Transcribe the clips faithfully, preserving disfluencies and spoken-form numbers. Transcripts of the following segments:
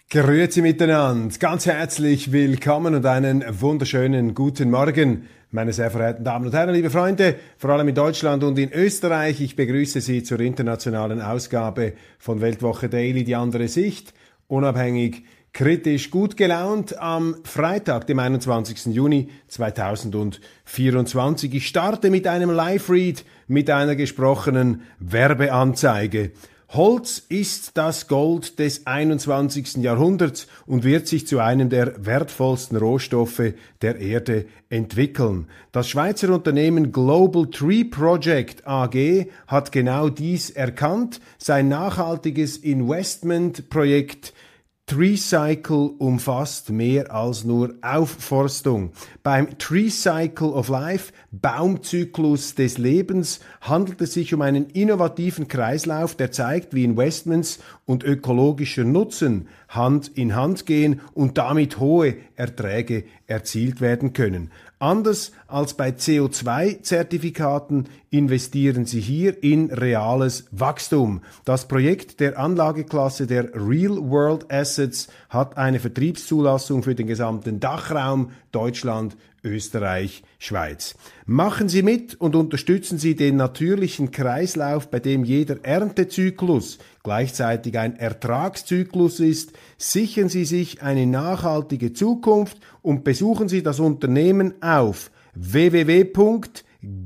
Grüezi miteinander, ganz herzlich willkommen und einen wunderschönen guten Morgen, meine sehr verehrten Damen und Herren, liebe Freunde, vor allem in Deutschland und in Österreich. Ich begrüße Sie zur internationalen Ausgabe von Weltwoche Daily, die andere Sicht, unabhängig, kritisch, gut gelaunt am Freitag, dem einundzwanzigsten Juni zweitausendvierundzwanzig. Ich starte mit einem Live-Read, mit einer gesprochenen Werbeanzeige. Holz ist das Gold des einundzwanzigsten Jahrhunderts und wird sich zu einem der wertvollsten Rohstoffe der Erde entwickeln. Das Schweizer Unternehmen Global Tree Project A G hat genau dies erkannt. Sein nachhaltiges Investmentprojekt TreeCycle umfasst mehr als nur Aufforstung. Beim TreeCycle of Life, Baumzyklus des Lebens, handelt es sich um einen innovativen Kreislauf, der zeigt, wie Investments und ökologischer Nutzen Hand in Hand gehen und damit hohe Erträge erzielt werden können. Anders als bei C O zwei Zertifikaten investieren Sie hier in reales Wachstum. Das Projekt der Anlageklasse der Real World Assets hat eine Vertriebszulassung für den gesamten Dachraum Deutschland, Österreich, Schweiz. Machen Sie mit und unterstützen Sie den natürlichen Kreislauf, bei dem jeder Erntezyklus gleichzeitig ein Ertragszyklus ist. Sichern Sie sich eine nachhaltige Zukunft und besuchen Sie das Unternehmen auf w w w punkt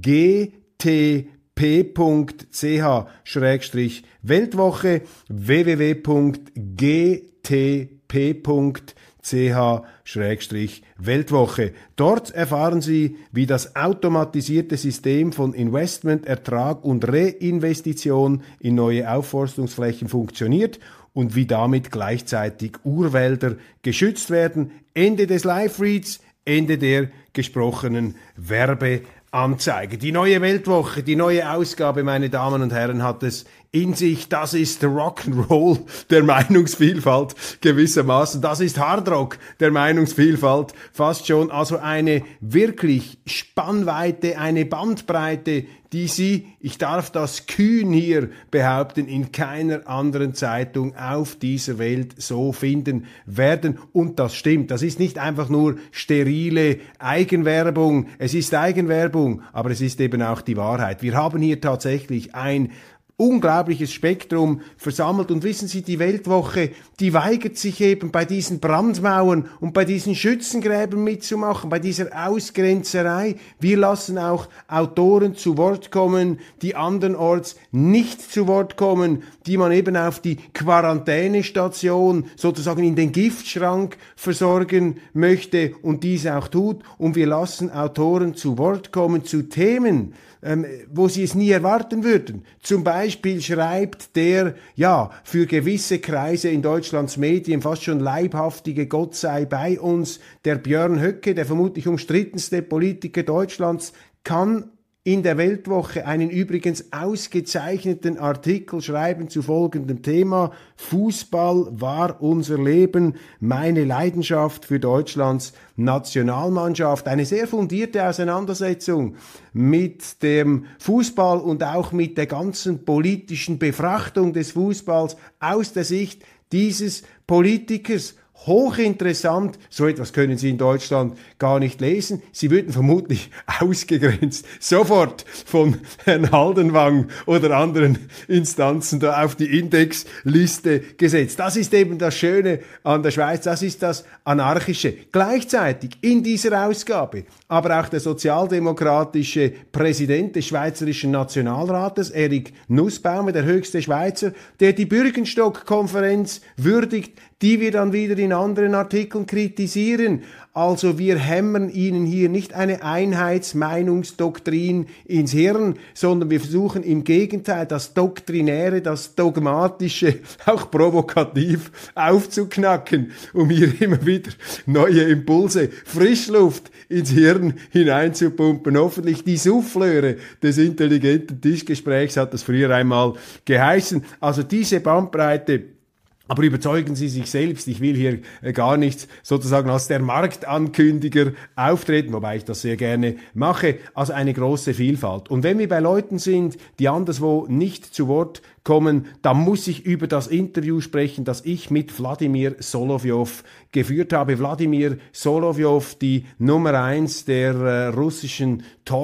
g t p punkt c h Schrägstrich Weltwoche, w w w punkt g t p punkt c h Schrägstrich Weltwoche. Dort erfahren Sie, wie das automatisierte System von Investment, Ertrag und Reinvestition in neue Aufforstungsflächen funktioniert und wie damit gleichzeitig Urwälder geschützt werden. Ende des Live-Reads, Ende der gesprochenen Werbeanzeige. Die neue Weltwoche, die neue Ausgabe, meine Damen und Herren, hat es in sich. Das ist Rock'n'Roll der Meinungsvielfalt gewissermaßen. Das ist Hardrock der Meinungsvielfalt fast schon. Also eine wirklich Spannweite, eine Bandbreite, die Sie, ich darf das kühn hier behaupten, in keiner anderen Zeitung auf dieser Welt so finden werden. Und das stimmt. Das ist nicht einfach nur sterile Eigenwerbung. Es ist Eigenwerbung, aber es ist eben auch die Wahrheit. Wir haben hier tatsächlich ein unglaubliches Spektrum versammelt. Und wissen Sie, die Weltwoche, die weigert sich eben bei diesen Brandmauern und bei diesen Schützengräben mitzumachen, bei dieser Ausgrenzerei. Wir lassen auch Autoren zu Wort kommen, die andernorts nicht zu Wort kommen, die man eben auf die Quarantänestation, sozusagen in den Giftschrank versorgen möchte und dies auch tut. Und wir lassen Autoren zu Wort kommen zu Themen, Ähm, wo sie es nie erwarten würden. Zum Beispiel schreibt der, ja, für gewisse Kreise in Deutschlands Medien fast schon leibhaftige Gott sei bei uns, der Björn Höcke, der vermutlich umstrittenste Politiker Deutschlands, kann in der Weltwoche einen übrigens ausgezeichneten Artikel schreiben zu folgendem Thema: Fußball war unser Leben, meine Leidenschaft für Deutschlands Nationalmannschaft. Eine sehr fundierte Auseinandersetzung mit dem Fußball und auch mit der ganzen politischen Befrachtung des Fußballs aus der Sicht dieses Politikers. Hochinteressant, so etwas können Sie in Deutschland gar nicht lesen. Sie würden vermutlich ausgegrenzt, sofort von Herrn Haldenwang oder anderen Instanzen da auf die Indexliste gesetzt. Das ist eben das Schöne an der Schweiz, das ist das Anarchische. Gleichzeitig in dieser Ausgabe aber auch der sozialdemokratische Präsident des Schweizerischen Nationalrates, Erik Nussbaumer, der höchste Schweizer, der die Bürgenstock-Konferenz würdigt, die wir dann wieder in anderen Artikeln kritisieren. Also wir hämmern Ihnen hier nicht eine Einheitsmeinungsdoktrin ins Hirn, sondern wir versuchen im Gegenteil das Doktrinäre, das Dogmatische auch provokativ aufzuknacken, um hier immer wieder neue Impulse, Frischluft ins Hirn hineinzupumpen. Hoffentlich die Souffleure des intelligenten Tischgesprächs hat das früher einmal geheißen. Also diese Bandbreite Aber überzeugen Sie sich selbst. Ich will hier äh, gar nicht sozusagen als der Marktankündiger auftreten, wobei ich das sehr gerne mache. Also eine große Vielfalt. Und wenn wir bei Leuten sind, die anderswo nicht zu Wort kommen, dann muss ich über das Interview sprechen, das ich mit Wladimir Solowyov geführt habe. Wladimir Solowyov, die Nummer eins der äh, russischen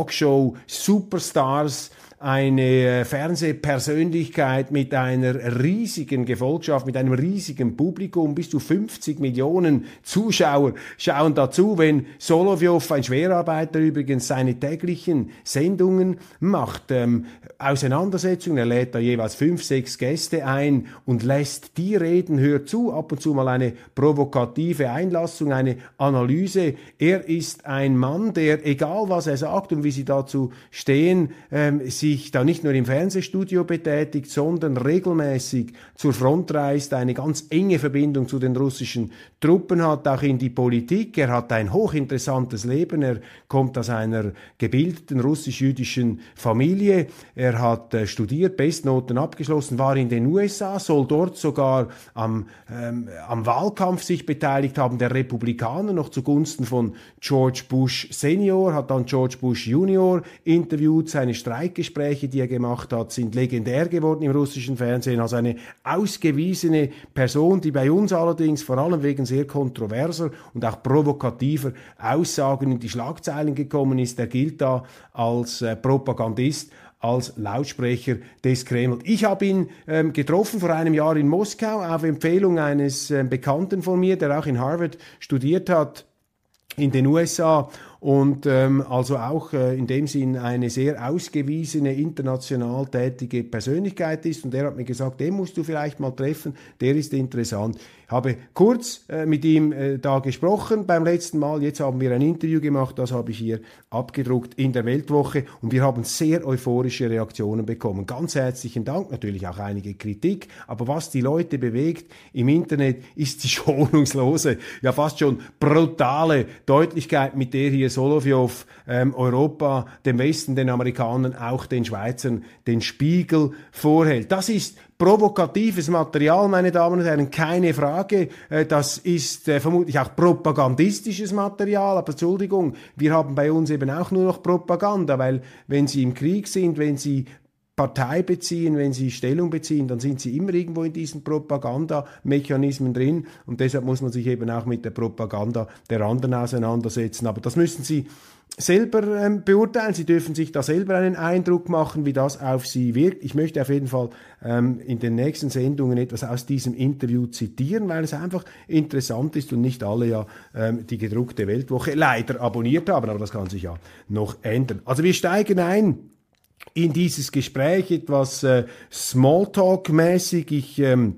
Talkshow-Superstars, eine Fernsehpersönlichkeit mit einer riesigen Gefolgschaft, mit einem riesigen Publikum, bis zu fünfzig Millionen Zuschauer schauen dazu, wenn Solowyov, ein Schwerarbeiter übrigens, seine täglichen Sendungen macht, ähm, Auseinandersetzungen, er lädt da jeweils fünf, sechs Gäste ein und lässt die reden, hört zu, ab und zu mal eine provokative Einlassung, eine Analyse. Er ist ein Mann, der, egal was er sagt und wie sie dazu stehen, ähm, sich da nicht nur im Fernsehstudio betätigt, sondern regelmäßig zur Front reist, eine ganz enge Verbindung zu den russischen Truppen hat, auch in die Politik. Er hat ein hochinteressantes Leben, er kommt aus einer gebildeten russisch-jüdischen Familie, er hat äh, studiert, Bestnoten abgeschlossen, war in den U S A, soll dort sogar am, ähm, am Wahlkampf sich beteiligt haben, der Republikaner, noch zugunsten von George Bush Senior, hat dann George Bush Junior interviewt, seine Streikgespräche, die er gemacht hat, sind legendär geworden im russischen Fernsehen, als eine ausgewiesene Person, die bei uns allerdings vor allem wegen sehr kontroverser und auch provokativer Aussagen in die Schlagzeilen gekommen ist. Er gilt da als äh, Propagandist, als Lautsprecher des Kreml. Ich habe ihn ähm, getroffen vor einem Jahr in Moskau auf Empfehlung eines äh, Bekannten von mir, der auch in Harvard studiert hat, in den U S A, und ähm, also auch äh, in dem Sinn eine sehr ausgewiesene, international tätige Persönlichkeit ist. Und der hat mir gesagt, den musst du vielleicht mal treffen, der ist interessant. Ich habe kurz äh, mit ihm äh, da gesprochen beim letzten Mal, jetzt haben wir ein Interview gemacht, das habe ich hier abgedruckt in der Weltwoche, und wir haben sehr euphorische Reaktionen bekommen. Ganz herzlichen Dank, natürlich auch einige Kritik, aber was die Leute bewegt im Internet, ist die schonungslose, ja fast schon brutale Deutlichkeit, mit der hier Solowyov ähm, Europa, dem Westen, den Amerikanern, auch den Schweizern den Spiegel vorhält. Das ist provokatives Material, meine Damen und Herren, keine Frage. Äh, das ist äh, vermutlich auch propagandistisches Material, aber Entschuldigung, wir haben bei uns eben auch nur noch Propaganda, weil wenn Sie im Krieg sind, wenn Sie Partei beziehen, wenn sie Stellung beziehen, dann sind sie immer irgendwo in diesen Propagandamechanismen drin, und deshalb muss man sich eben auch mit der Propaganda der anderen auseinandersetzen. Aber das müssen Sie selber ähm, beurteilen. Sie dürfen sich da selber einen Eindruck machen, wie das auf Sie wirkt. Ich möchte auf jeden Fall ähm, in den nächsten Sendungen etwas aus diesem Interview zitieren, weil es einfach interessant ist und nicht alle ja ähm, die gedruckte Weltwoche leider abonniert haben, aber das kann sich ja noch ändern. Also wir steigen ein in dieses Gespräch, etwas äh, Smalltalk-mäßig. Ich ähm,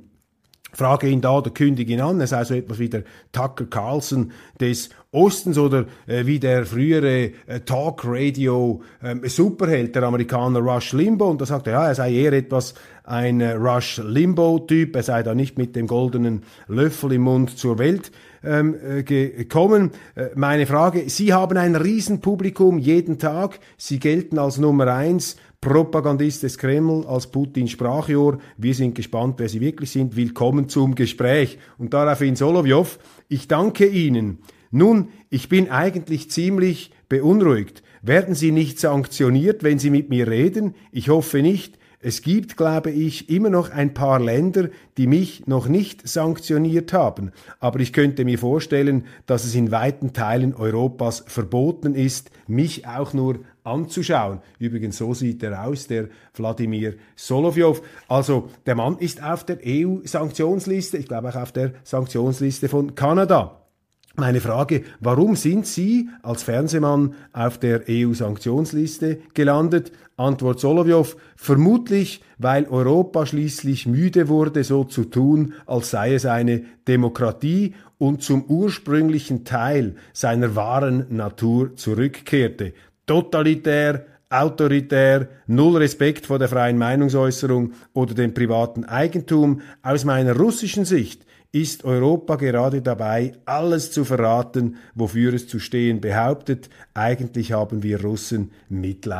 frage ihn da oder kündige ihn an, er sei so etwas wie der Tucker Carlson des Ostens oder äh, wie der frühere äh, Talk-Radio-Superheld, äh, der Amerikaner Rush Limbaugh. Und da sagt er, ja, er sei eher etwas ein äh, Rush Limbaugh-Typ, er sei da nicht mit dem goldenen Löffel im Mund zur Welt ähm, äh, gekommen. Äh, meine Frage, Sie haben ein Riesenpublikum jeden Tag, Sie gelten als Nummer eins, Propagandist des Kreml, als Putins Sprachrohr. Wir sind gespannt, wer Sie wirklich sind. Willkommen zum Gespräch. Und daraufhin Solowyov, ich danke Ihnen. Nun, ich bin eigentlich ziemlich beunruhigt. Werden Sie nicht sanktioniert, wenn Sie mit mir reden? Ich hoffe nicht. Es gibt, glaube ich, immer noch ein paar Länder, die mich noch nicht sanktioniert haben. Aber ich könnte mir vorstellen, dass es in weiten Teilen Europas verboten ist, mich auch nur anzuschauen. Übrigens, so sieht er aus, der Wladimir Solowyov. Also, der Mann ist auf der E U-Sanktionsliste, ich glaube auch auf der Sanktionsliste von Kanada. Meine Frage, warum sind Sie als Fernsehmann auf der E U-Sanktionsliste gelandet? Antwort Solowyov, vermutlich, weil Europa schließlich müde wurde, so zu tun, als sei es eine Demokratie, und zum ursprünglichen Teil seiner wahren Natur zurückkehrte. Totalitär, autoritär, null Respekt vor der freien Meinungsäußerung oder dem privaten Eigentum. Aus meiner russischen Sicht ist Europa gerade dabei, alles zu verraten, wofür es zu stehen behauptet. Eigentlich haben wir Russen Mitleid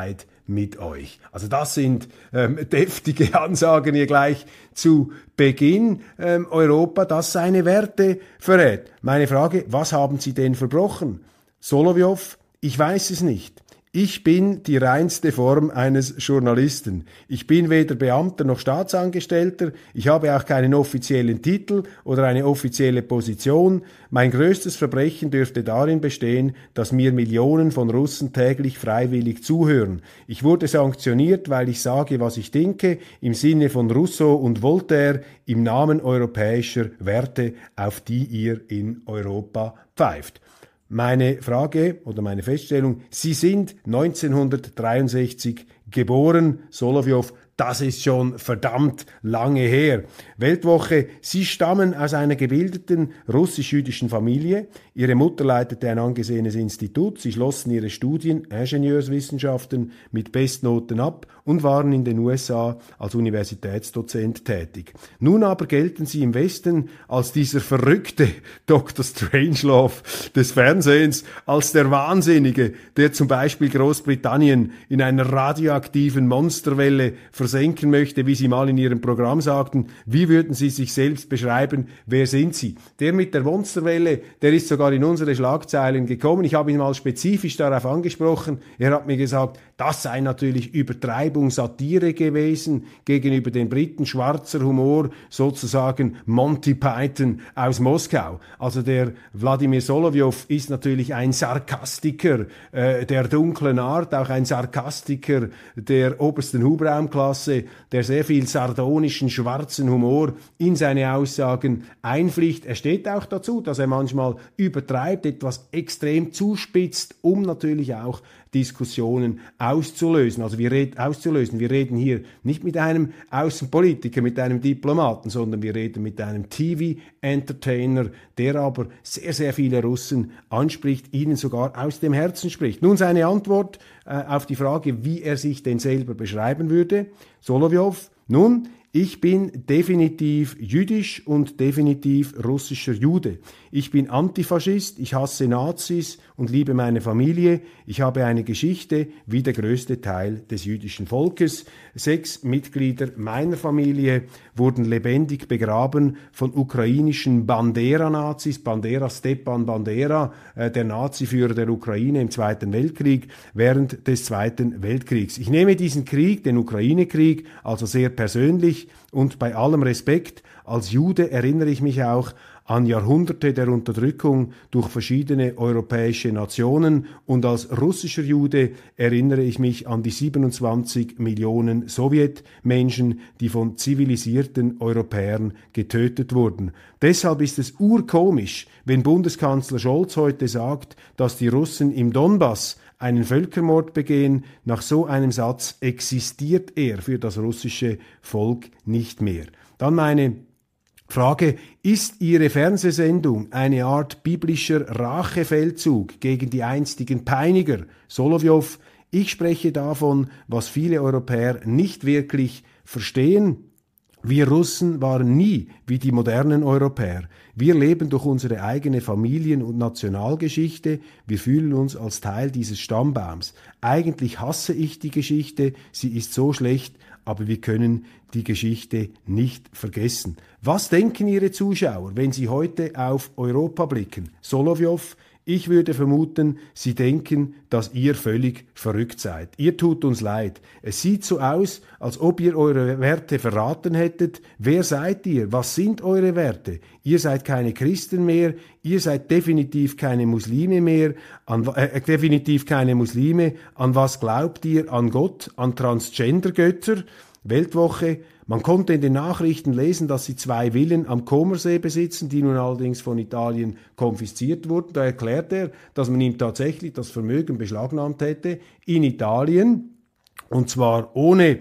mit euch. Also das sind ähm, deftige Ansagen hier gleich zu Beginn. Ähm, Europa, das seine Werte verrät. Meine Frage, was haben Sie denn verbrochen? Solovyov, ich weiß es nicht. Ich bin die reinste Form eines Journalisten. Ich bin weder Beamter noch Staatsangestellter. Ich habe auch keinen offiziellen Titel oder eine offizielle Position. Mein größtes Verbrechen dürfte darin bestehen, dass mir Millionen von Russen täglich freiwillig zuhören. Ich wurde sanktioniert, weil ich sage, was ich denke, im Sinne von Rousseau und Voltaire, im Namen europäischer Werte, auf die ihr in Europa pfeift. Meine Frage oder meine Feststellung, Sie sind neunzehnhundertdreiundsechzig geboren, Solovyov, das ist schon verdammt lange her. Weltwoche, Sie stammen aus einer gebildeten russisch-jüdischen Familie. Ihre Mutter leitete ein angesehenes Institut. Sie schlossen ihre Studien Ingenieurswissenschaften mit Bestnoten ab und waren in den U S A als Universitätsdozent tätig. Nun aber gelten Sie im Westen als dieser verrückte Doktor Strangelove des Fernsehens, als der Wahnsinnige, der zum Beispiel Großbritannien in einer radioaktiven Monsterwelle versenken möchte, wie Sie mal in Ihrem Programm sagten. Wie würden Sie sich selbst beschreiben? Wer sind Sie? Der mit der Monsterwelle, der ist sogar in unsere Schlagzeilen gekommen. Ich habe ihn mal spezifisch darauf angesprochen. Er hat mir gesagt, das sei natürlich Übertreibung, Satire gewesen gegenüber den Briten, schwarzer Humor, sozusagen Monty Python aus Moskau. Also der Wladimir Solovyov ist natürlich ein Sarkastiker äh, der dunklen Art, auch ein Sarkastiker der obersten Hubraumklasse, der sehr viel sardonischen, schwarzen Humor in seine Aussagen einflicht. Er steht auch dazu, dass er manchmal übertreibt, etwas extrem zuspitzt, um natürlich auch Diskussionen auszulösen. Also wir reden, auszulösen. Wir reden hier nicht mit einem Außenpolitiker, mit einem Diplomaten, sondern wir reden mit einem T V-Entertainer, der aber sehr, sehr viele Russen anspricht, ihnen sogar aus dem Herzen spricht. Nun seine Antwort äh, auf die Frage, wie er sich denn selber beschreiben würde. Solovyov, nun, ich bin definitiv jüdisch und definitiv russischer Jude. Ich bin Antifaschist, ich hasse Nazis und liebe meine Familie. Ich habe eine Geschichte wie der größte Teil des jüdischen Volkes. Sechs Mitglieder meiner Familie wurden lebendig begraben von ukrainischen Bandera-Nazis. Bandera, Stepan Bandera, äh, der Naziführer der Ukraine im Zweiten Weltkrieg, während des Zweiten Weltkriegs. Ich nehme diesen Krieg, den Ukraine-Krieg, also sehr persönlich und bei allem Respekt. Als Jude erinnere ich mich auch an Jahrhunderte der Unterdrückung durch verschiedene europäische Nationen und als russischer Jude erinnere ich mich an die siebenundzwanzig Millionen Sowjetmenschen, die von zivilisierten Europäern getötet wurden. Deshalb ist es urkomisch, wenn Bundeskanzler Scholz heute sagt, dass die Russen im Donbass einen Völkermord begehen. Nach so einem Satz existiert er für das russische Volk nicht mehr. Dann meine Frage, ist Ihre Fernsehsendung eine Art biblischer Rachefeldzug gegen die einstigen Peiniger? Solovyov, ich spreche davon, was viele Europäer nicht wirklich verstehen. Wir Russen waren nie wie die modernen Europäer. Wir leben durch unsere eigene Familien- und Nationalgeschichte. Wir fühlen uns als Teil dieses Stammbaums. Eigentlich hasse ich die Geschichte, sie ist so schlecht, aber wir können die Geschichte nicht vergessen. Was denken Ihre Zuschauer, wenn Sie heute auf Europa blicken? Solovyov, ich würde vermuten, Sie denken, dass ihr völlig verrückt seid. Ihr tut uns leid. Es sieht so aus, als ob ihr eure Werte verraten hättet. Wer seid ihr? Was sind eure Werte? Ihr seid keine Christen mehr. Ihr seid definitiv keine Muslime mehr. An, äh, definitiv keine Muslime. An was glaubt ihr? An Gott? An Transgender-Götter? Weltwoche. Man konnte in den Nachrichten lesen, dass sie zwei Villen am Comersee besitzen, die nun allerdings von Italien konfisziert wurden. Da erklärt er, dass man ihm tatsächlich das Vermögen beschlagnahmt hätte in Italien, und zwar ohne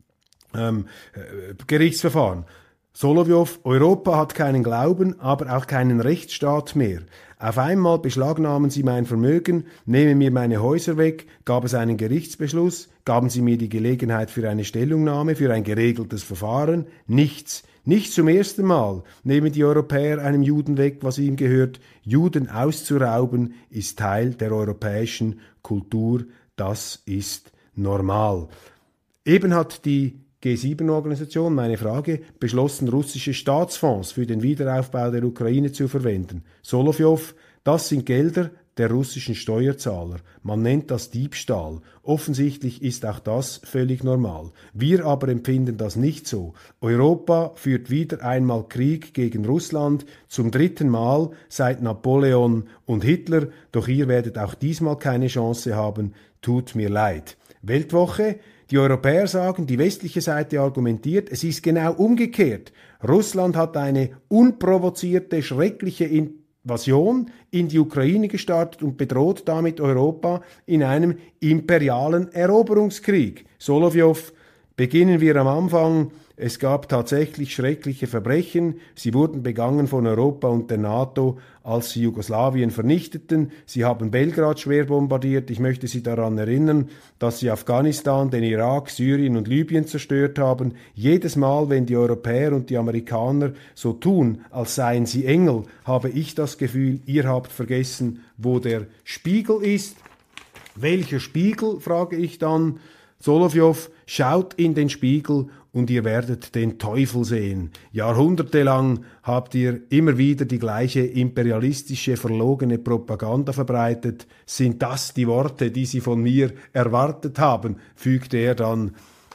ähm, äh, Gerichtsverfahren. Solovyov, Europa hat keinen Glauben, aber auch keinen Rechtsstaat mehr. Auf einmal beschlagnahmen sie mein Vermögen, nehmen mir meine Häuser weg, gab es einen Gerichtsbeschluss, gaben sie mir die Gelegenheit für eine Stellungnahme, für ein geregeltes Verfahren, nichts. Nicht zum ersten Mal nehmen die Europäer einem Juden weg, was ihm gehört. Juden auszurauben ist Teil der europäischen Kultur, das ist normal. Eben hat die G sieben Organisation, meine Frage, beschlossen, russische Staatsfonds für den Wiederaufbau der Ukraine zu verwenden. Solowjow, das sind Gelder der russischen Steuerzahler. Man nennt das Diebstahl. Offensichtlich ist auch das völlig normal. Wir aber empfinden das nicht so. Europa führt wieder einmal Krieg gegen Russland, zum dritten Mal seit Napoleon und Hitler, doch ihr werdet auch diesmal keine Chance haben. Tut mir leid. Weltwoche. Die Europäer sagen, die westliche Seite argumentiert, es ist genau umgekehrt. Russland hat eine unprovozierte, schreckliche Invasion in die Ukraine gestartet und bedroht damit Europa in einem imperialen Eroberungskrieg. Solowjow, beginnen wir am Anfang. Es gab tatsächlich schreckliche Verbrechen. Sie wurden begangen von Europa und der NATO, als sie Jugoslawien vernichteten. Sie haben Belgrad schwer bombardiert. Ich möchte Sie daran erinnern, dass sie Afghanistan, den Irak, Syrien und Libyen zerstört haben. Jedes Mal, wenn die Europäer und die Amerikaner so tun, als seien sie Engel, habe ich das Gefühl, ihr habt vergessen, wo der Spiegel ist. Welcher Spiegel, frage ich dann. Solowjow, schaut in den Spiegel und ihr werdet den Teufel sehen. Jahrhundertelang habt ihr immer wieder die gleiche imperialistische, verlogene Propaganda verbreitet. Sind das die Worte, die sie von mir erwartet haben? Fügte er dann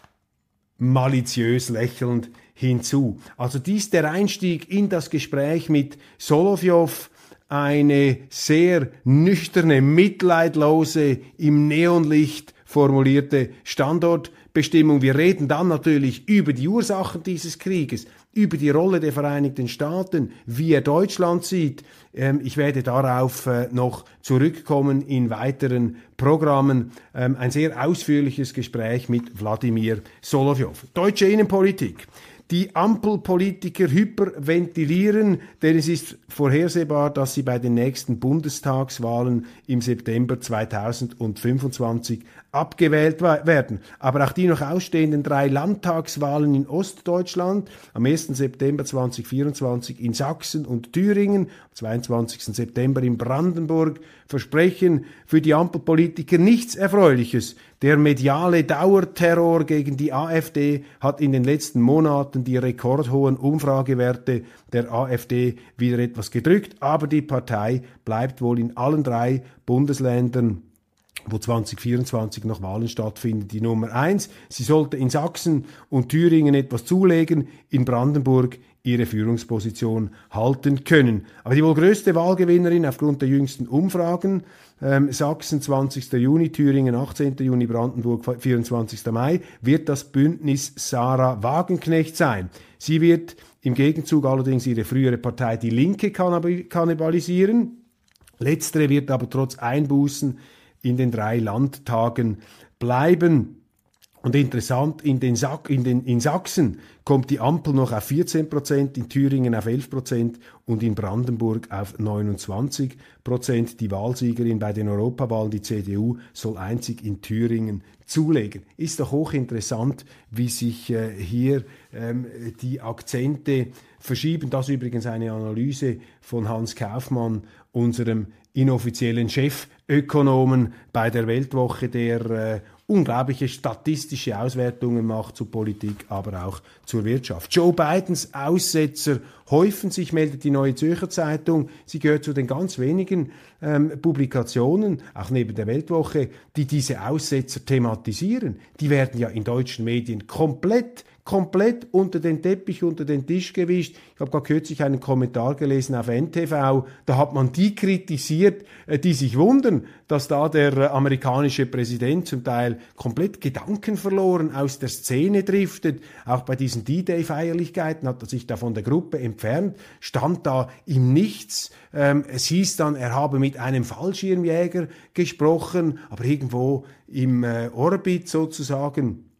maliziös lächelnd hinzu. Also dies der Einstieg in das Gespräch mit Solowjow, eine sehr nüchterne, mitleidlose, im Neonlicht formulierte Standortbestimmung. Wir reden dann natürlich über die Ursachen dieses Krieges, über die Rolle der Vereinigten Staaten, wie er Deutschland sieht. Ähm, ich werde darauf äh, noch zurückkommen in weiteren Programmen. Ähm, ein sehr ausführliches Gespräch mit Wladimir Solowjow. Deutsche Innenpolitik. Die Ampelpolitiker hyperventilieren, denn es ist vorhersehbar, dass sie bei den nächsten Bundestagswahlen im September zweitausendfünfundzwanzig abgewählt werden. Aber auch die noch ausstehenden drei Landtagswahlen in Ostdeutschland am ersten September zweitausendvierundzwanzig in Sachsen und Thüringen, am zweiundzwanzigsten September in Brandenburg versprechen für die Ampelpolitiker nichts Erfreuliches. Der mediale Dauerterror gegen die AfD hat in den letzten Monaten die rekordhohen Umfragewerte der AfD wieder etwas gedrückt, aber die Partei bleibt wohl in allen drei Bundesländern, wo zweitausendvierundzwanzig noch Wahlen stattfinden, die Nummer eins. Sie sollte in Sachsen und Thüringen etwas zulegen, in Brandenburg ihre Führungsposition halten können. Aber die wohl größte Wahlgewinnerin aufgrund der jüngsten Umfragen, ähm, Sachsen zwanzigsten Juni, Thüringen achtzehnten Juni, Brandenburg vierundzwanzigsten Mai, wird das Bündnis Sarah Wagenknecht sein. Sie wird im Gegenzug allerdings ihre frühere Partei Die Linke kannibalisieren. Letztere wird aber trotz Einbußen in den drei Landtagen bleiben. Und interessant, in, den Sa- in, den, in Sachsen kommt die Ampel noch auf vierzehn Prozent, in Thüringen auf elf Prozent und in Brandenburg auf neunundzwanzig Prozent. Die Wahlsiegerin bei den Europawahlen, die C D U, soll einzig in Thüringen zulegen. Ist doch hochinteressant, wie sich äh, hier ähm, die Akzente verschieben. Das ist übrigens eine Analyse von Hans Kaufmann, unserem inoffiziellen Chefökonomen bei der Weltwoche, der äh, unglaubliche statistische Auswertungen macht zur Politik, aber auch zur Wirtschaft. Joe Bidens Aussetzer häufen sich, meldet die Neue Zürcher Zeitung. Sie gehört zu den ganz wenigen ähm, Publikationen, auch neben der Weltwoche, die diese Aussetzer thematisieren. Die werden ja in deutschen Medien komplett komplett unter den Teppich, unter den Tisch gewischt. Ich habe gerade kürzlich einen Kommentar gelesen auf N T V, da hat man die kritisiert, die sich wundern, dass da der amerikanische Präsident zum Teil komplett Gedanken verloren aus der Szene driftet. Auch bei diesen D-Day-Feierlichkeiten hat er sich da von der Gruppe entfernt, stand da im Nichts. Ähm, es hieß dann, er habe mit einem Fallschirmjäger gesprochen, aber irgendwo im äh, Orbit sozusagen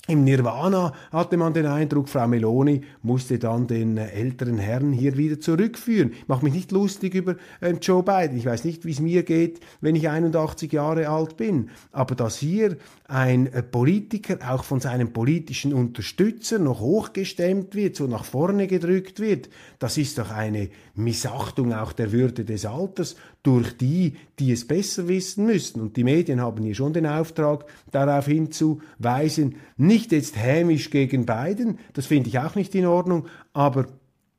Im Nirvana hatte man den Eindruck, Frau Meloni musste dann den äh, älteren Herrn hier wieder zurückführen. Ich mache mich nicht lustig über äh, Joe Biden. Ich weiß nicht, wie es mir geht, wenn ich einundachtzig Jahre alt bin. Aber dass hier ein äh, Politiker auch von seinem politischen Unterstützer noch hochgestemmt wird, so nach vorne gedrückt wird, das ist doch eine Missachtung auch der Würde des Alters durch die, die es besser wissen müssen. Und die Medien haben hier schon den Auftrag, darauf hinzuweisen, nicht jetzt hämisch gegen Biden, das finde ich auch nicht in Ordnung, aber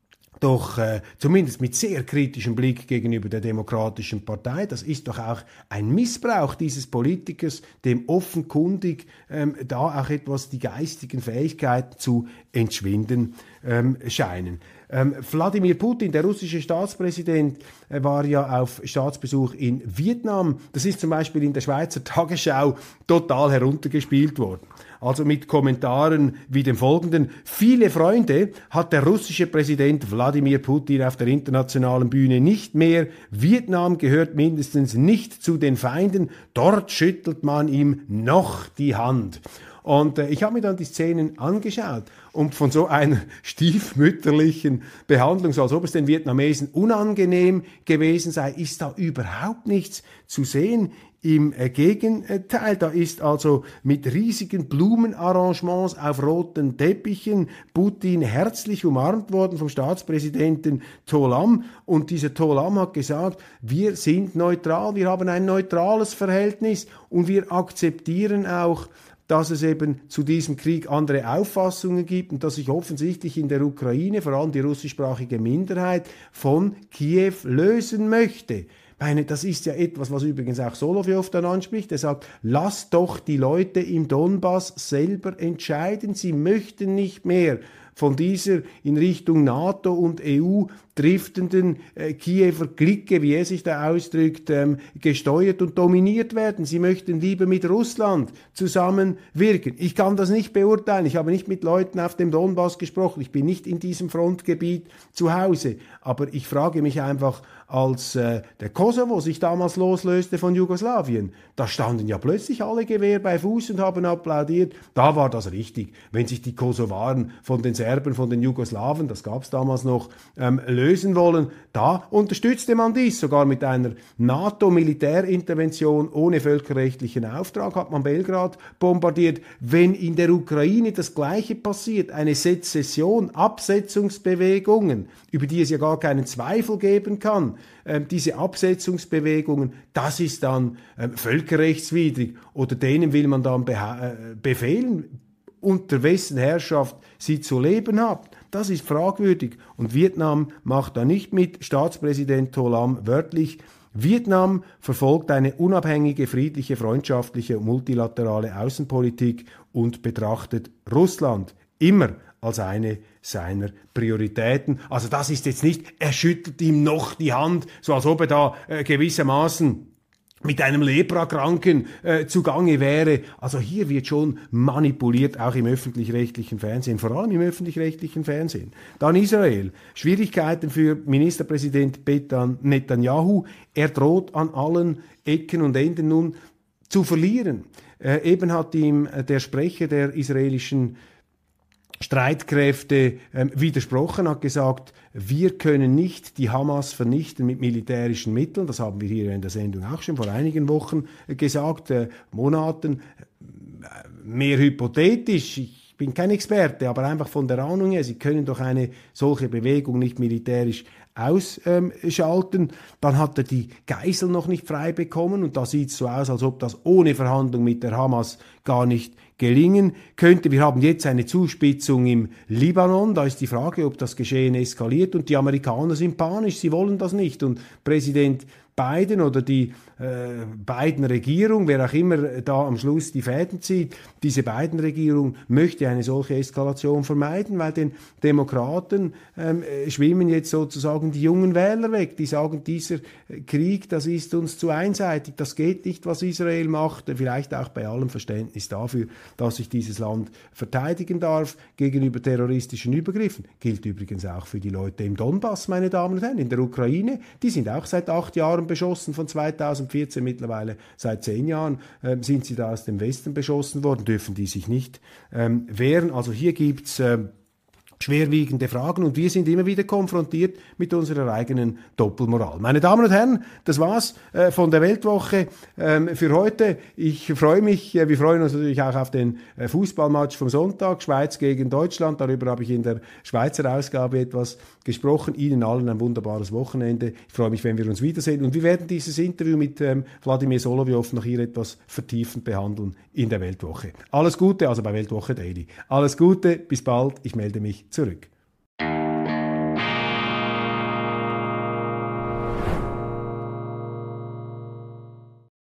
doch äh, zumindest mit sehr kritischem Blick gegenüber der Demokratischen Partei. Das ist doch auch ein Missbrauch dieses Politikers, dem offenkundig ähm, da auch etwas die geistigen Fähigkeiten zu entschwinden ähm, scheinen. Ähm, Wladimir Putin, der russische Staatspräsident, äh, war ja auf Staatsbesuch in Vietnam. Das ist zum Beispiel in der Schweizer Tagesschau total heruntergespielt worden. Also mit Kommentaren wie dem folgenden: Viele Freunde hat der russische Präsident Wladimir Putin auf der internationalen Bühne nicht mehr. Vietnam gehört mindestens nicht zu den Feinden. Dort schüttelt man ihm noch die Hand. Und äh, ich habe mir dann die Szenen angeschaut und von so einer stiefmütterlichen Behandlung, so als ob es den Vietnamesen unangenehm gewesen sei, ist da überhaupt nichts zu sehen. Im äh, Gegenteil, da ist also mit riesigen Blumenarrangements auf roten Teppichen Putin herzlich umarmt worden vom Staatspräsidenten To Lam. Und dieser To Lam hat gesagt, wir sind neutral, wir haben ein neutrales Verhältnis und wir akzeptieren auch, dass es eben zu diesem Krieg andere Auffassungen gibt und dass sich offensichtlich in der Ukraine, vor allem die russischsprachige Minderheit, von Kiew lösen möchte. Ich meine, das ist ja etwas, was übrigens auch Solovyov dann anspricht. Er sagt, lasst doch die Leute im Donbass selber entscheiden. Sie möchten nicht mehr von dieser in Richtung NATO und E U driftenden äh, Kiewer Clique, wie er sich da ausdrückt, ähm, gesteuert und dominiert werden. Sie möchten lieber mit Russland zusammenwirken. Ich kann das nicht beurteilen. Ich habe nicht mit Leuten auf dem Donbass gesprochen. Ich bin nicht in diesem Frontgebiet zu Hause. Aber ich frage mich einfach, als äh, der Kosovo sich damals loslöste von Jugoslawien, da standen ja plötzlich alle Gewehr bei Fuß und haben applaudiert. Da war das richtig, wenn sich die Kosovaren von den Serben, von den Jugoslawen, das gab es damals noch, ähm, lösen wollen. Da unterstützte man dies, sogar mit einer NATO-Militärintervention ohne völkerrechtlichen Auftrag hat man Belgrad bombardiert. Wenn in der Ukraine das Gleiche passiert, eine Sezession, Absetzungsbewegungen, über die es ja gar keinen Zweifel geben kann, äh, diese Absetzungsbewegungen, das ist dann äh, völkerrechtswidrig, oder denen will man dann beha- äh, befehlen, unter wessen Herrschaft sie zu leben habt. Das ist fragwürdig. Und Vietnam macht da nicht mit. Staatspräsident To Lam wörtlich: Vietnam verfolgt eine unabhängige, friedliche, freundschaftliche und multilaterale Außenpolitik und betrachtet Russland immer als eine seiner Prioritäten. Also das ist jetzt nicht, er schüttelt ihm noch die Hand, so als ob er da äh, gewissermaßen mit einem Leprakranken äh, zugange wäre. Also hier wird schon manipuliert, auch im öffentlich-rechtlichen Fernsehen, vor allem im öffentlich-rechtlichen Fernsehen. Dann Israel. Schwierigkeiten für Ministerpräsident Netanyahu. Er droht an allen Ecken und Enden nun zu verlieren. Äh, eben hat ihm der Sprecher der israelischen Streitkräfte ähm, widersprochen, hat gesagt, wir können nicht die Hamas vernichten mit militärischen Mitteln. Das haben wir hier in der Sendung auch schon vor einigen Wochen äh, gesagt, äh, Monaten. Äh, mehr hypothetisch, ich bin kein Experte, aber einfach von der Ahnung her, Sie können doch eine solche Bewegung nicht militärisch ausschalten. Dann hat er die Geisel noch nicht frei bekommen und da sieht es so aus, als ob das ohne Verhandlung mit der Hamas gar nicht gelingen könnte. Wir haben jetzt eine Zuspitzung im Libanon. Da ist die Frage, ob das Geschehen eskaliert, und die Amerikaner sind panisch. Sie wollen das nicht. Und Präsident Biden oder die äh, Biden-Regierung, wer auch immer da am Schluss die Fäden zieht, diese Biden-Regierung möchte eine solche Eskalation vermeiden, weil den Demokraten ähm, schwimmen jetzt sozusagen sagen die jungen Wähler weg, die sagen, dieser Krieg, das ist uns zu einseitig, das geht nicht, was Israel macht, vielleicht auch bei allem Verständnis dafür, dass sich dieses Land verteidigen darf gegenüber terroristischen Übergriffen. Gilt übrigens auch für die Leute im Donbass, meine Damen und Herren, in der Ukraine. Die sind auch seit acht Jahren beschossen, von zweitausendvierzehn mittlerweile seit zehn Jahren äh, sind sie da aus dem Westen beschossen worden, dürfen die sich nicht ähm, wehren. Also hier gibt's äh, schwerwiegende Fragen und wir sind immer wieder konfrontiert mit unserer eigenen Doppelmoral. Meine Damen und Herren, das war's äh, von der Weltwoche ähm, für heute. Ich freue mich, äh, wir freuen uns natürlich auch auf den äh, Fußballmatch vom Sonntag, Schweiz gegen Deutschland. Darüber habe ich in der Schweizer Ausgabe etwas gesprochen. Ihnen allen ein wunderbares Wochenende. Ich freue mich, wenn wir uns wiedersehen und wir werden dieses Interview mit ähm, Wladimir Solovyov noch hier etwas vertiefend behandeln in der Weltwoche. Alles Gute, also bei Weltwoche Daily. Alles Gute, bis bald, ich melde mich zurück.